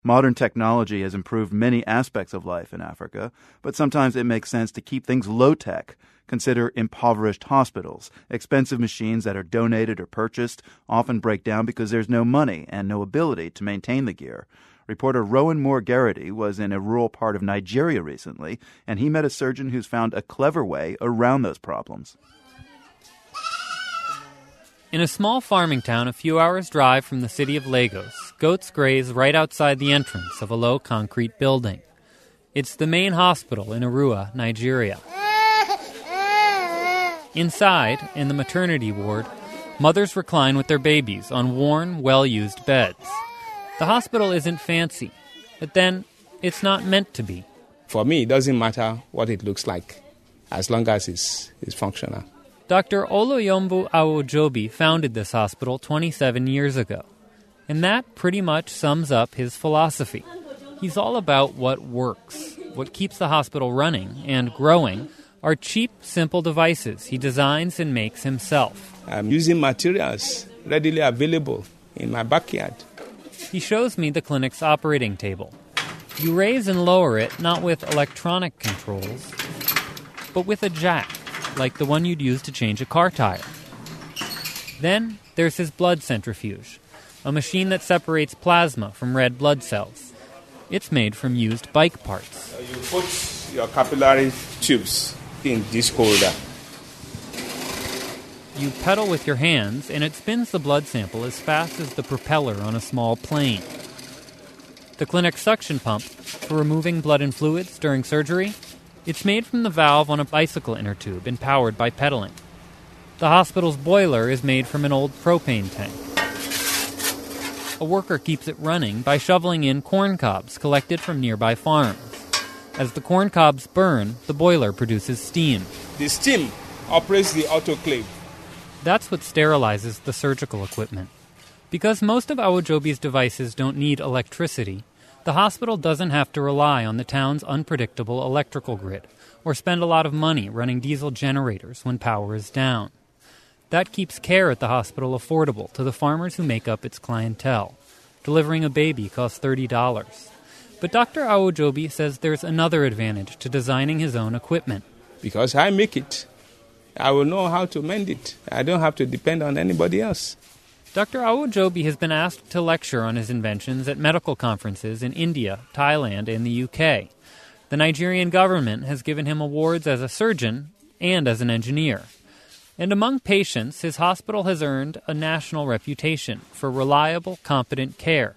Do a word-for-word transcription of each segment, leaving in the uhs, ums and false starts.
Modern technology has improved many aspects of life in Africa, but sometimes it makes sense to keep things low-tech. Consider impoverished hospitals. Expensive machines that are donated or purchased often break down because there's no money and no ability to maintain the gear. Reporter Rowan Moore Garrity was in a rural part of Nigeria recently, and he met a surgeon who's found a clever way around those problems. In a small farming town a few hours' drive from the city of Lagos, goats graze right outside the entrance of a low concrete building. It's the main hospital in Arua, Nigeria. Inside, in the maternity ward, mothers recline with their babies on worn, well-used beds. The hospital isn't fancy, but then it's not meant to be. For me, it doesn't matter what it looks like, as long as it's, it's functional. Doctor Oloyombu Awojobi founded this hospital twenty-seven years ago, and that pretty much sums up his philosophy. He's all about what works. What keeps the hospital running and growing are cheap, simple devices he designs and makes himself. I'm using materials readily available in my backyard. He shows me the clinic's operating table. You raise and lower it not with electronic controls, but with a jack, like the one you'd use to change a car tire. Then there's his blood centrifuge, a machine that separates plasma from red blood cells. It's made from used bike parts. You put your capillary tubes in this holder. You pedal with your hands, and it spins the blood sample as fast as the propeller on a small plane. The clinic's suction pump, for removing blood and fluids during surgery, it's made from the valve on a bicycle inner tube and powered by pedaling. The hospital's boiler is made from an old propane tank. A worker keeps it running by shoveling in corn cobs collected from nearby farms. As the corn cobs burn, the boiler produces steam. The steam operates the autoclave. That's what sterilizes the surgical equipment. Because most of Awojobi's devices don't need electricity, the hospital doesn't have to rely on the town's unpredictable electrical grid or spend a lot of money running diesel generators when power is down. That keeps care at the hospital affordable to the farmers who make up its clientele. Delivering a baby costs thirty dollars. But Doctor Awojobi says there's another advantage to designing his own equipment. Because I make it, I will know how to mend it. I don't have to depend on anybody else. Doctor Awojobi has been asked to lecture on his inventions at medical conferences in India, Thailand, and the U K. The Nigerian government has given him awards as a surgeon and as an engineer. And among patients, his hospital has earned a national reputation for reliable, competent care.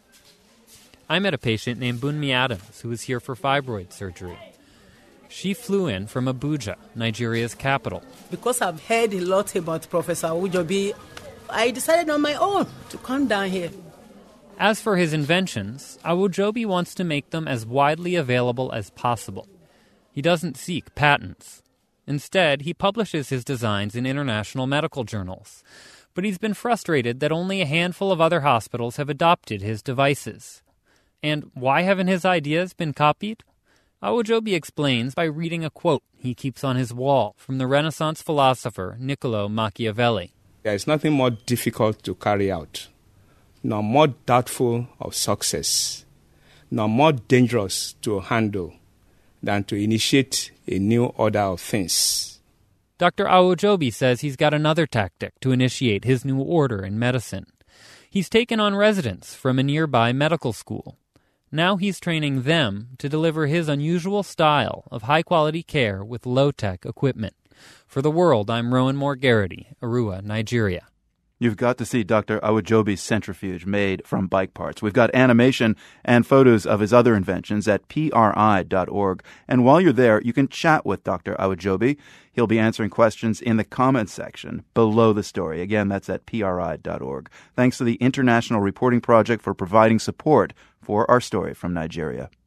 I met a patient named Bunmi Adams who was here for fibroid surgery. She flew in from Abuja, Nigeria's capital. Because I've heard a lot about Professor Awojobi, I decided on my own to come down here. As for his inventions, Awojobi wants to make them as widely available as possible. He doesn't seek patents. Instead, he publishes his designs in international medical journals. But he's been frustrated that only a handful of other hospitals have adopted his devices. And why haven't his ideas been copied? Awojobi explains by reading a quote he keeps on his wall from the Renaissance philosopher Niccolo Machiavelli. There is nothing more difficult to carry out, nor more doubtful of success, nor more dangerous to handle than to initiate a new order of things. Doctor Awojobi says he's got another tactic to initiate his new order in medicine. He's taken on residents from a nearby medical school. Now he's training them to deliver his unusual style of high-quality care with low-tech equipment. For The World, I'm Rowan Moore Garrity, Arua, Nigeria. You've got to see Doctor Awojobi's centrifuge made from bike parts. We've got animation and photos of his other inventions at P R I dot org. And while you're there, you can chat with Doctor Awojobi. He'll be answering questions in the comments section below the story. Again, that's at P R I dot org. Thanks to the International Reporting Project for providing support for our story from Nigeria.